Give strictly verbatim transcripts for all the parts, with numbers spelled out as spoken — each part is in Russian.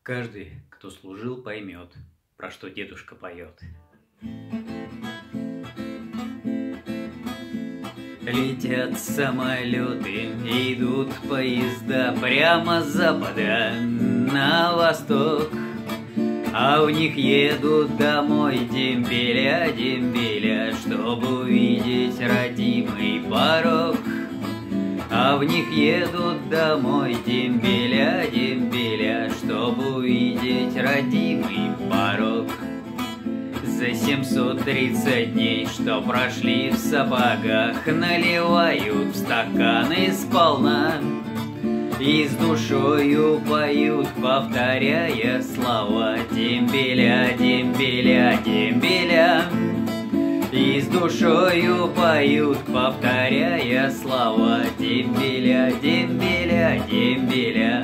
Каждый, кто служил, поймет, про что дедушка поет. Летят самолеты, идут поезда прямо с запада на восток, а в них едут домой дембеля, дембеля, чтобы увидеть родимый порог. А в них едут домой дембеля, дембеля, чтобы увидеть родимый порог. За семьсот тридцать дней, что прошли в сапогах, наливают в стаканы сполна и с душою поют, повторяя слова дембеля, дембеля, дембеля. И с душою поют, повторяя слова дембеля, дембеля, дембеля.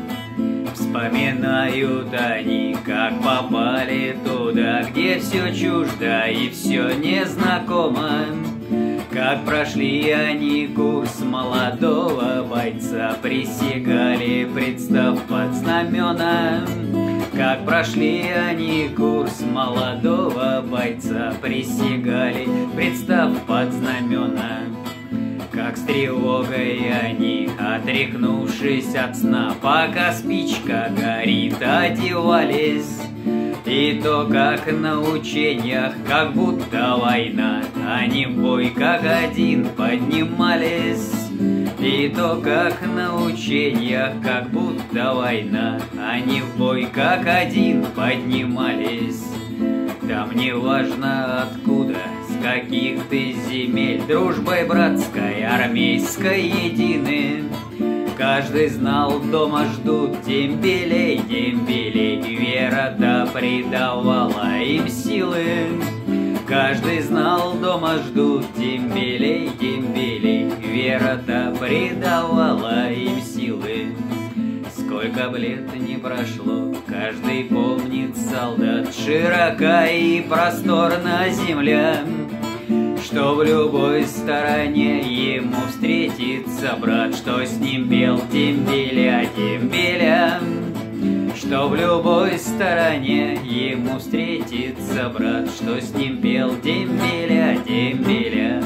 Вспоминают они, как попали туда, где все чуждо и все незнакомо. Как прошли они курс молодого бойца, присягали, представ под знамена. Как прошли они курс молодого бойца, присягали, представ под знамена. Как с тревогой они, отряхнувшись от сна, пока спичка горит, одевались. И то, как на учениях, как будто война, они в бой как один поднимались. И то, как на учениях, как будто война, они в бой как один поднимались. Там не важно откуда, с каких ты земель, дружбой братской, армейской едины. Каждый знал, дома ждут дембелей, дембелей, вера-то придавала им силы. Каждый знал, дома ждут дембелей, дембелей, вера-то придавала им силы. Сколько б лет не прошло, каждый помнит солдат, широка и просторна земля, что в любой стороне ему встретится брат, что с ним пел дембеля, дембеля. Что в любой стороне ему встретится брат, что с ним пел дембеля, дембеля.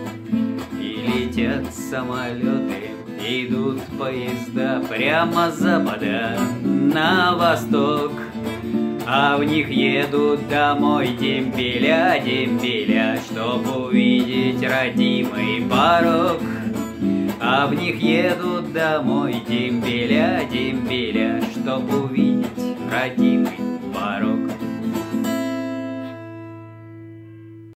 И летят самолеты, идут поезда прямо с запада на восток, а в них едут домой дембеля, дембеля, чтоб увидеть родимый порог. А в них едут домой дембеля, дембеля, чтоб увидеть родимый